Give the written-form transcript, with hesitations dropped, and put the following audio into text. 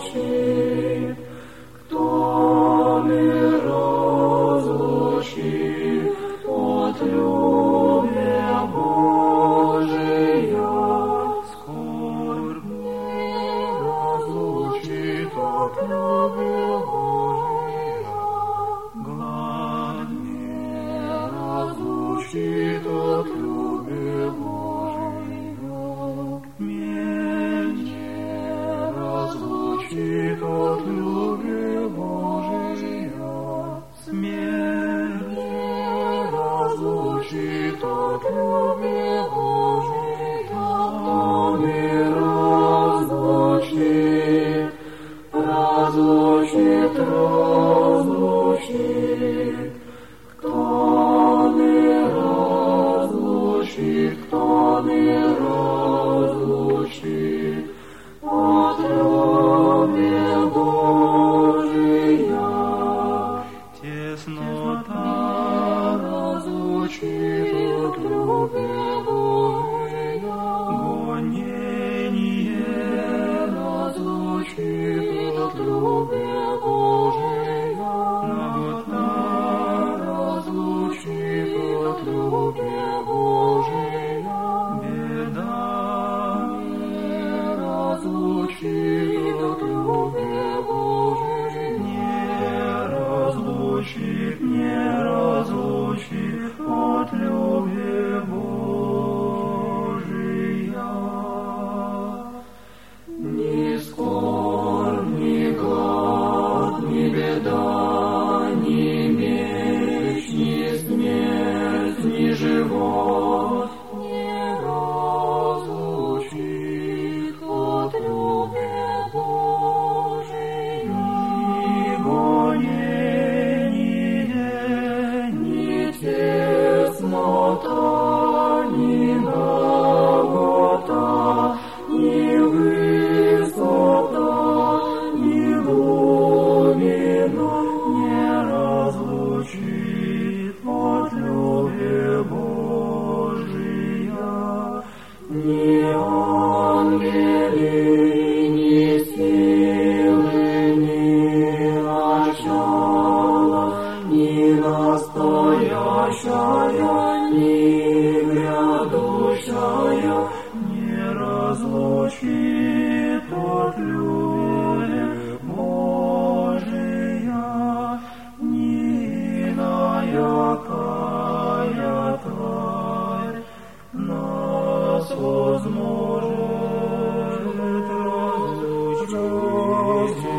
разлучит, кто не разлучит от любви Божия. Скорбь не разлучит от любви Божия, глад не разлучит от любви Божия, смерть не разлучит от любви Божия, смерть не разлучит от любви Божия, кто не разлучит, разлучит, разлучит, кто не разлучит, кто не разлучит от любви Божия. Теснота разлучит от любви Божия, гонение разлучит от любви Божия, нагота разлучит от любви Божия, беда не разлучит от любви Божия, не разлучит, не разлучит от любви Божия. Ни скорбь, ни глад, ни беда, ни меч, ни смерть, ни живот не разлучит от любви Божией. Ни гонение, ни теснота, ни нагота, ни высота, ни глубина не разлучит от любви Божия. Ни ангели, ни силы, ни начало, ни настоящая, ни грядущая не разлучит от любви Божия. Ни иная тварь нас возможет разлучить.